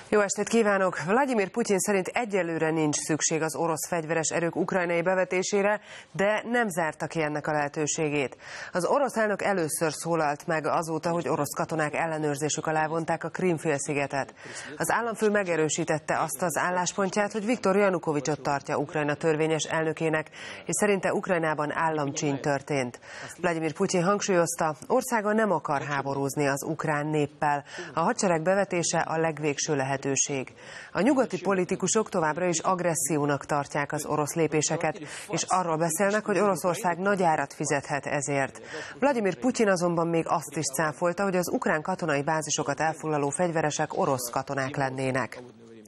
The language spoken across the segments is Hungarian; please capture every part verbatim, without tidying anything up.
Jó estét kívánok! Vladimir Putyin szerint egyelőre nincs szükség az orosz fegyveres erők ukrajnai bevetésére, de nem zárta ki ennek a lehetőségét. Az orosz elnök először szólalt meg azóta, hogy orosz katonák ellenőrzésük alá vonták a Krím-félszigetet. Az államfő megerősítette azt az álláspontját, hogy Viktor Janukovicsot tartja Ukrajna törvényes elnökének, és szerinte Ukrajnában államcsíny történt. Vladimir Putyin hangsúlyozta, országa nem akar háborúzni az ukrán néppel. A hadsereg bevetése a legvégső lehetőség. A nyugati politikusok továbbra is agressziónak tartják az orosz lépéseket, és arról beszélnek, hogy Oroszország nagy árat fizethet ezért. Vladimir Putyin azonban még azt is cáfolta, hogy az ukrán katonai bázisokat elfoglaló fegyveresek orosz katonák lennének.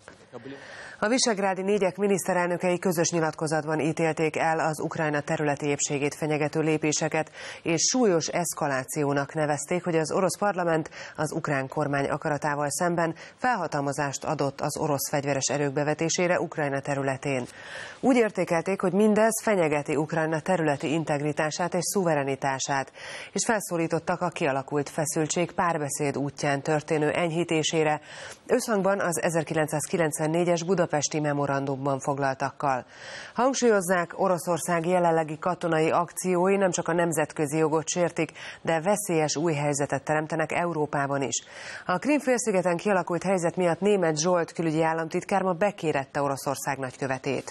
A visegrádi négyek miniszterelnökei közös nyilatkozatban ítélték el az Ukrajna területi épségét fenyegető lépéseket, és súlyos eszkalációnak nevezték, hogy az orosz parlament az ukrán kormány akaratával szemben felhatalmazást adott az orosz fegyveres erők bevetésére Ukrajna területén. Úgy értékelték, hogy mindez fenyegeti Ukrajna területi integritását és szuverenitását, és felszólítottak a kialakult feszültség párbeszéd útján történő enyhítésére, összhangban az ezerkilencszázkilencvennégyes budapesti memorandumban foglaltakkal. Hangsúlyozzák, Oroszország jelenlegi katonai akciói nem csak a nemzetközi jogot sértik, de veszélyes új helyzetet teremtenek Európában is. A Krím-félszigeten kialakult helyzet miatt Németh Zsolt külügyi államtitkár ma bekérette Oroszország nagykövetét.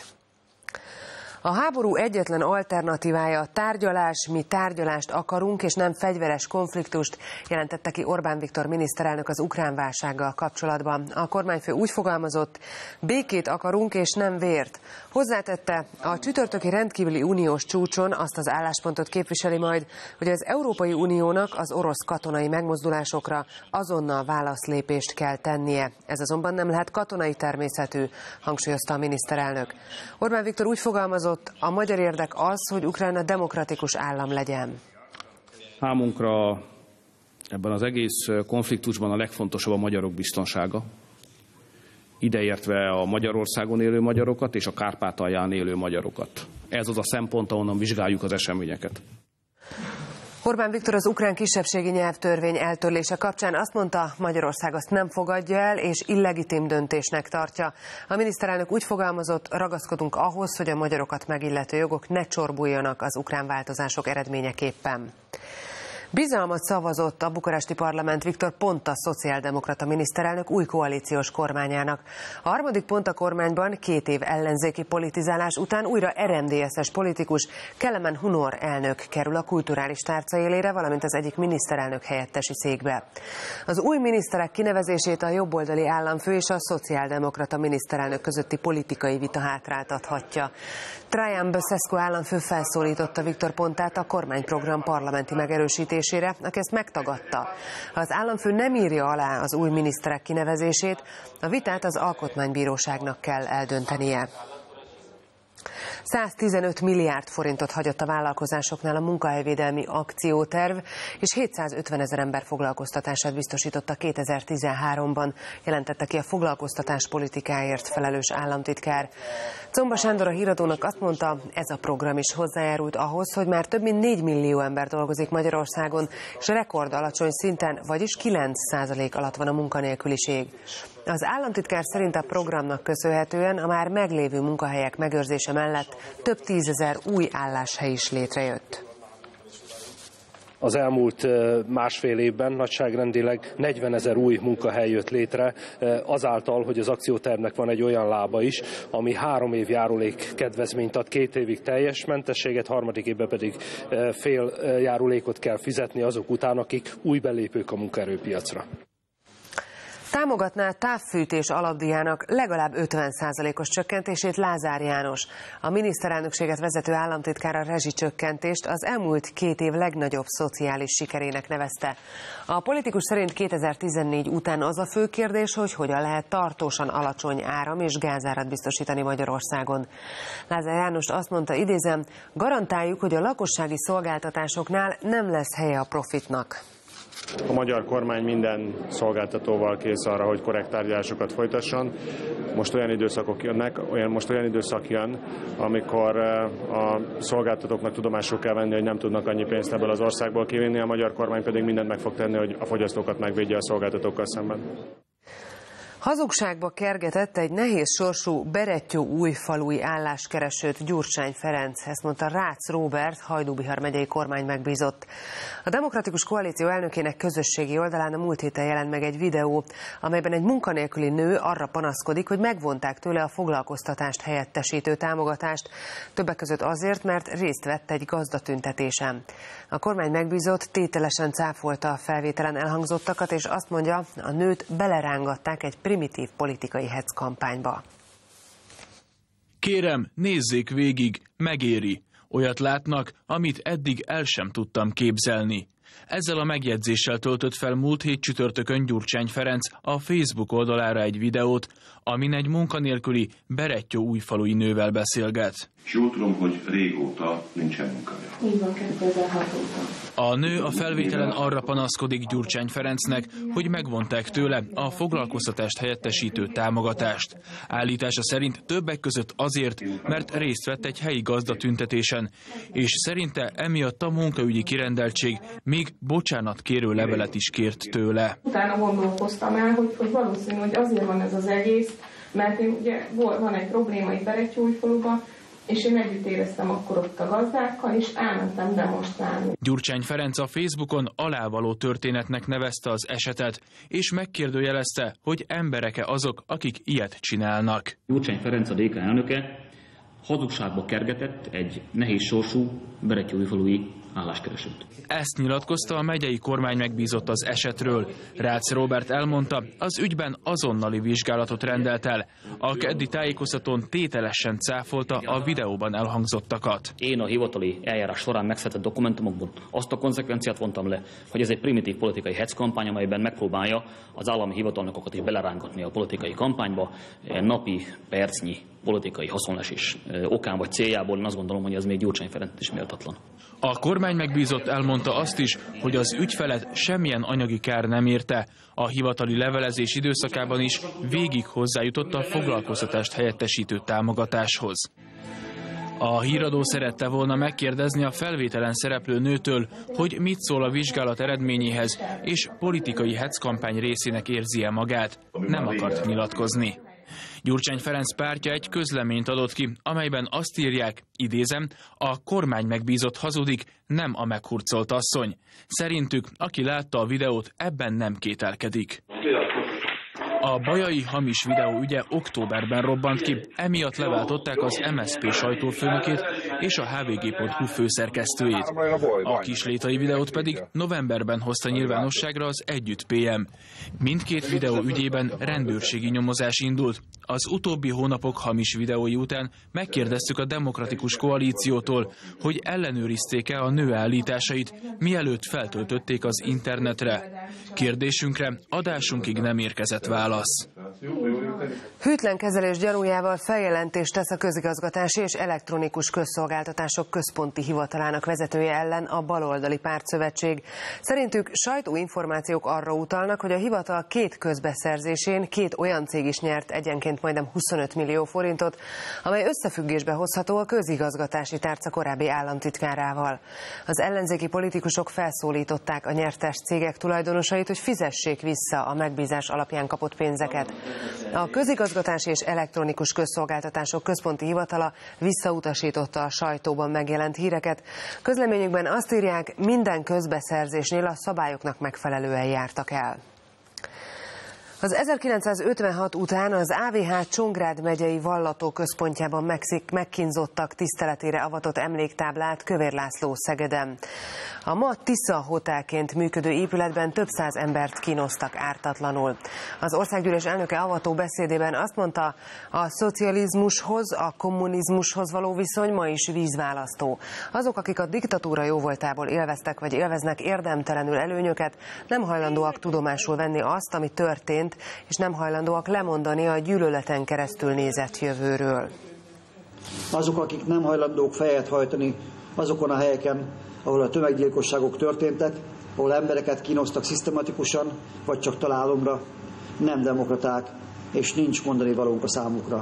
A háború egyetlen alternatívája a tárgyalás, mi tárgyalást akarunk, és nem fegyveres konfliktust, jelentette ki Orbán Viktor miniszterelnök az ukrán válsággal kapcsolatban. A kormányfő úgy fogalmazott, békét akarunk, és nem vért. Hozzátette, a csütörtöki rendkívüli uniós csúcson azt az álláspontot képviseli majd, hogy az Európai Uniónak az orosz katonai megmozdulásokra azonnal válaszlépést kell tennie. Ez azonban nem lehet katonai természetű, hangsúlyozta a miniszterelnök. Orbán Viktor úgy fogalmazott, a magyar érdek az, hogy Ukrajna demokratikus állam legyen. Számunkra ebben az egész konfliktusban a legfontosabb a magyarok biztonsága, ideértve a Magyarországon élő magyarokat és a Kárpátalján élő magyarokat. Ez az a szempont, ahonnan vizsgáljuk az eseményeket. Orbán Viktor az ukrán kisebbségi nyelvtörvény eltörlése kapcsán azt mondta, Magyarország azt nem fogadja el, és illegitim döntésnek tartja. A miniszterelnök úgy fogalmazott, ragaszkodunk ahhoz, hogy a magyarokat megillető jogok ne csorbuljanak az ukrán változások eredményeképpen. Bizalmat szavazott a bukaresti parlament Viktor Ponta szociáldemokrata miniszterelnök új koalíciós kormányának. A harmadik Ponta kormányban két év ellenzéki politizálás után újra er em dé es-es politikus Kelemen Hunor elnök kerül a kulturális tárca élére, valamint az egyik miniszterelnök helyettesi székbe. Az új miniszterek kinevezését a jobboldali államfő és a szociáldemokrata miniszterelnök közötti politikai vita hátráltathatja. Traian Băsescu államfő felszólította Viktor Pontát a kormányprogram parlamenti megerősítésére, aki ezt megtagadta. Az államfő nem írja alá az új miniszterek kinevezését, a vitát az alkotmánybíróságnak kell eldöntenie. száztizenöt milliárd forintot hagyott a vállalkozásoknál a munkahelyvédelmi akcióterv, és hétszázötven ezer ember foglalkoztatását biztosította kétezer-tizenháromban, jelentette ki a foglalkoztatás politikáért felelős államtitkár. Czomba Sándor a Híradónak azt mondta, ez a program is hozzájárult ahhoz, hogy már több mint négy millió ember dolgozik Magyarországon, és rekord alacsony szinten, vagyis kilenc százalék alatt van a munkanélküliség. Az államtitkár szerint a programnak köszönhetően a már meglévő munkahelyek megőrzése mellett több tízezer új álláshely is létrejött. Az elmúlt másfél évben nagyságrendileg negyvenezer új munkahely jött létre, azáltal, hogy az akciótervnek van egy olyan lába is, ami három év járulék kedvezményt ad, két évig teljes mentességet, harmadik évben pedig fél járulékot kell fizetni azok után, akik új belépők a munkaerőpiacra. Támogatná távfűtés alapdíjának legalább ötven százalékos csökkentését Lázár János. A miniszterelnökséget vezető államtitkár a rezsicsökkentést az elmúlt két év legnagyobb szociális sikerének nevezte. A politikus szerint kétezer-tizennégy után az a fő kérdés, hogy hogyan lehet tartósan alacsony áram és gázárat biztosítani Magyarországon. Lázár János azt mondta, idézem, garantáljuk, hogy a lakossági szolgáltatásoknál nem lesz helye a profitnak. A magyar kormány minden szolgáltatóval kész arra, hogy korrekt tárgyalásokat folytasson. Most olyan időszakok jönnek, olyan, most olyan időszak jön, amikor a szolgáltatóknak tudomásul kell venni, hogy nem tudnak annyi pénzt ebből az országból kivinni, a magyar kormány pedig mindent meg fog tenni, hogy a fogyasztókat megvédje a szolgáltatókkal szemben. Hazugságba kergetett egy nehéz sorsú Berettyó-Újfalui álláskeresőt Gyurcsány Ferenc, ezt mondta Rácz Róbert, Hajdú-Bihar megyei kormány megbízott. A Demokratikus Koalíció elnökének közösségi oldalán a múlt héten jelent meg egy videó, amelyben egy munkanélküli nő arra panaszkodik, hogy megvonták tőle a foglalkoztatást helyettesítő támogatást, többek között azért, mert részt vett egy gazdatüntetésen. A kormány megbízott tételesen cáfolta a felvételen elhangzottakat, és azt mondja, a nőt belerángatták egy primitív politikai hetz kampányba. Kérem, nézzék végig, megéri. Olyat látnak, amit eddig el sem tudtam képzelni. Ezzel a megjegyzéssel töltött fel múlt hét csütörtökön Gyurcsány Ferenc a Facebook oldalára egy videót, amin egy munkanélküli Berettyó-Újfalui nővel beszélget. És jól tudom, hogy régóta nincsen munkája. Így van, kétezer-hat óta. A nő a felvételen arra panaszkodik Gyurcsány Ferencnek, hogy megvonták tőle a foglalkoztatást helyettesítő támogatást. Állítása szerint többek között azért, mert részt vett egy helyi gazdatüntetésen, és szerinte emiatt a munkaügyi kirendeltség még bocsánatkérő levelet is kért tőle. Utána gondolkoztam el, hogy, hogy valószínű, hogy azért van ez az egész, mert én, ugye van egy probléma itt Berettyó-Újfaluban, és én együtt éreztem akkor ott a gazdákkal, és elmentem demonstrálni. Gyurcsány Ferenc a Facebookon alávaló történetnek nevezte az esetet, és megkérdőjelezte, hogy emberek-e azok, akik ilyet csinálnak. Gyurcsány Ferenc, a dé ká elnöke hazugságba kergetett egy nehéz sorsú Berettyó-Újfalui álláskeresőt. Ezt nyilatkozta a megyei kormány megbízott az esetről. Rácz Róbert elmondta, az ügyben azonnali vizsgálatot rendelt el. A keddi tájékoztatón tételesen cáfolta a videóban elhangzottakat. Én a hivatali eljárás során megszületett dokumentumokból azt a konzekvenciát vontam le, hogy ez egy primitív politikai hetz-kampány, amelyben megpróbálja az állami hivatalnokokat is belerángatni a politikai kampányba, napi, percnyi politikai haszonlesés okán vagy céljából. Én azt gondolom, hogy ez még Gyurcsány Ferenc is méltatlan. A kormány megbízott elmondta azt is, hogy az ügyfelet semmilyen anyagi kár nem érte. A hivatali levelezés időszakában is végig hozzájutott a foglalkoztatást helyettesítő támogatáshoz. A híradó szerette volna megkérdezni a felvételen szereplő nőtől, hogy mit szól a vizsgálat eredményéhez, és politikai hetz-kampány részének érzi-e magát. Nem akart nyilatkozni. Gyurcsány Ferenc pártja egy közleményt adott ki, amelyben azt írják, idézem, a kormány megbízott hazudik, nem a meghurcolt asszony. Szerintük, aki látta a videót, ebben nem kételkedik. A bajai hamis videó ügye októberben robbant ki, emiatt leváltották az em es zé pé sajtófőnökét és a há vé gé pont hú főszerkesztőjét. A kislétai videót pedig novemberben hozta nyilvánosságra az Együtt pé em. Mindkét videó ügyében rendőrségi nyomozás indult. Az utóbbi hónapok hamis videói után megkérdeztük a Demokratikus Koalíciótól, hogy ellenőrizték-e a nő állításait, mielőtt feltöltötték az internetre. Kérdésünkre adásunkig nem érkezett válasz. Hűtlen kezelés gyanújával feljelentést tesz a Közigazgatási és Elektronikus Közszolgáltatások Központi Hivatalának vezetője ellen a Baloldali Pártszövetség. Szerintük sajtóinformációk arra utalnak, hogy a hivatal két közbeszerzésén két olyan cég is nyert egyenként majdnem huszonöt millió forintot, amely összefüggésbe hozható a közigazgatási tárca korábbi államtitkárával. Az ellenzéki politikusok felszólították a nyertes cégek tulajdonosait, hogy fizessék vissza a megbízás alapján kapott pénzeket. A Közigazgatási és Elektronikus Közszolgáltatások Központi Hivatala visszautasította a sajtóban megjelent híreket. Közleményükben azt írják, minden közbeszerzésnél a szabályoknak megfelelően jártak el. Az ezerkilencszázötvenhat után az á vé há Csongrád megyei Vallató központjában megkínzottak tiszteletére avatott emléktáblát Kövér László Szegeden. A ma Tisza Hotelként működő épületben több száz embert kínoztak ártatlanul. Az országgyűlés elnöke avató beszédében azt mondta, a szocializmushoz, a kommunizmushoz való viszony ma is vízválasztó. Azok, akik a diktatúra jóvoltából élveztek vagy élveznek érdemtelenül előnyöket, nem hajlandóak tudomásul venni azt, ami történt, és nem hajlandóak lemondani a gyűlöleten keresztül nézett jövőről. Azok, akik nem hajlandók fejet hajtani azokon a helyeken, ahol a tömeggyilkosságok történtek, ahol embereket kínoztak szisztematikusan, vagy csak találomra, nem demokraták, és nincs mondani valónk a számukra.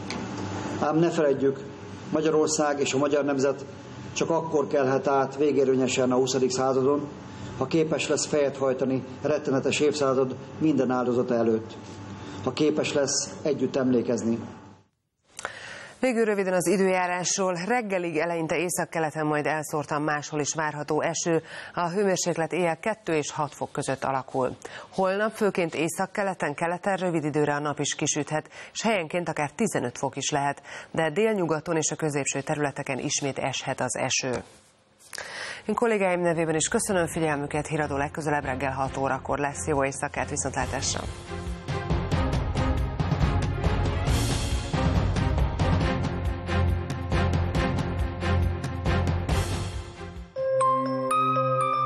Ám ne feledjük, Magyarország és a magyar nemzet csak akkor kelhet át végérvényesen a huszadik századon, ha képes lesz fejet hajtani rettenetes évszázad minden áldozata előtt. ha képes lesz együtt emlékezni. Végül röviden az időjárásról. Reggelig eleinte északkeleten, majd elszórtan máshol is várható eső. A hőmérséklet éjjel kettő és hat fok között alakul. Holnap főként északkeleten, keleten rövid időre a nap is kisüthet, és helyenként akár tizenöt fok is lehet, de délnyugaton és a középső területeken ismét eshet az eső. Én kollégáim nevében is köszönöm figyelmüket, híradó legközelebb reggel hat órakor lesz. Jó éjszakát, viszontlátásra!